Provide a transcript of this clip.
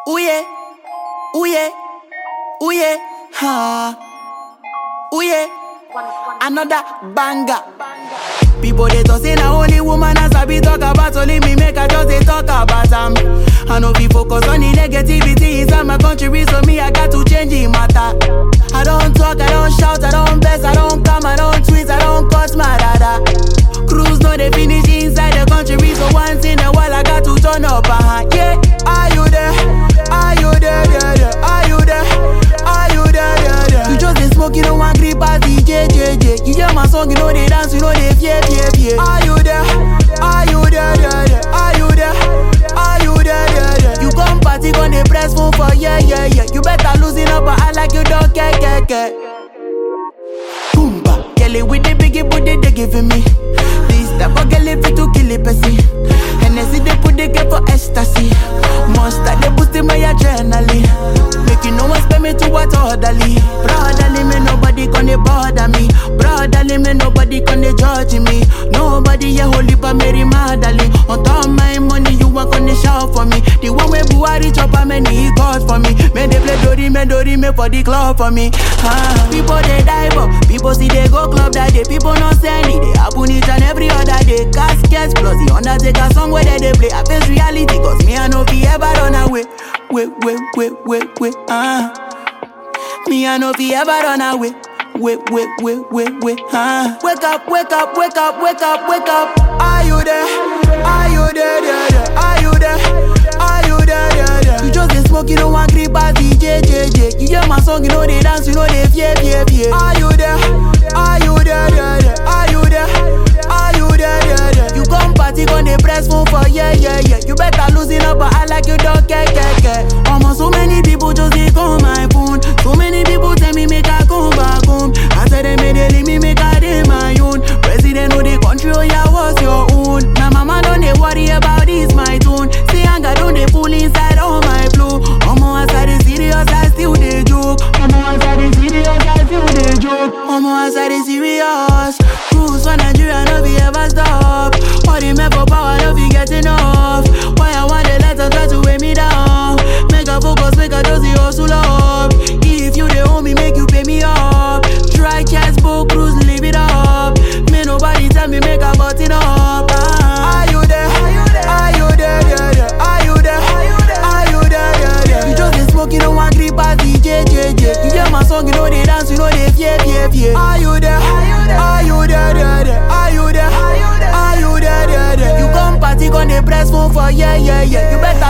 Ooh yeah, ooh yeah, ooh yeah, ha. Ooh yeah, another banger. People they talk say na only woman as I be talk about. Only me make I just they talk about I know we focus on the negativity inside my country, so me I got to change the matter. I don't talk, I don't shout, I don't bless, I don't come, I don't tweet, I don't cuss my dada. Cruise no they finish inside the country, so once in a while I got to turn up. Yeah, are you there? Are you there? Yeah, yeah. Are you there? Are you there? Yeah, yeah. You just dey smoke, you don't want grip as DJ. You hear my song, you know they dance, you know they fear. Are you there? Are you there? Yeah, yeah. Are you there? Are you there? Yeah, yeah. You come party, gon' dey press phone for yeah. You better loosen up, but I like you don't care. Boomba, girl it with the biggie booty they giving me. This type of girl if it to kill it, pussy. Hennessy they put the girl for ecstasy. Monster they boosting my adrenaline. Make you no one spend me to what orderly. Brotherly me nobody gonna bother me. Brotherly me nobody gonna judge me. Nobody yeah holy pa Mary Magdalene. On top of my money you want gonna shout for me. The one way Buhari chop a many he got for me. May they play Dori me for the club for me. People they die but people see they go club that day. People not send it. They happen each and every other day. Caskets plus the Undertaker song where they play. I face reality cause me I know fi ever run away. Wait, me I know fi ever run away. Wait, Wake up. Are you there? Are you there? Yeah, yeah. Are you there? Are you there? Yeah, yeah. You just dey smoke, you don't want grip as DJ. You hear my song, you know they dance, you know they fear. Are you there? Are you there? Yeah, yeah. Are you there? Are you there? Yeah, yeah. You come party, gon' dey press phone for yeah. You better loosen up, but I like you don't care. Almost so many people just dey call my phone. So many people tell me make I come back home. I tell them they leave me make I dey my own. President of the country, oh yeah, what's your own? My mama don't dey worry about this my tone. See anger don't dey pull inside all my flow. Omo as I dey serious, I still dey joke. Omo as I dey serious. Cruise for Nigeria, no be ever stop. All the men for power, no be get enough. Why I want the letter try to weigh me down? Make a focus, make a just the hustle up. If you dey owe me, make you pay me up. Try cash book, cruise, live it up. May nobody tell me make a button up. Are you there? Are you there? Yeah, yeah. Are you there? Are you there? Yeah, yeah. You just dey smoke, you don't want grip as DJ. You hear my song, you know they dance, you know they fear. Are you there? Are you there? Yeah, yeah. Are you there? Are you there? Yeah, yeah. You come party, gon' dey press phone for yeah. You better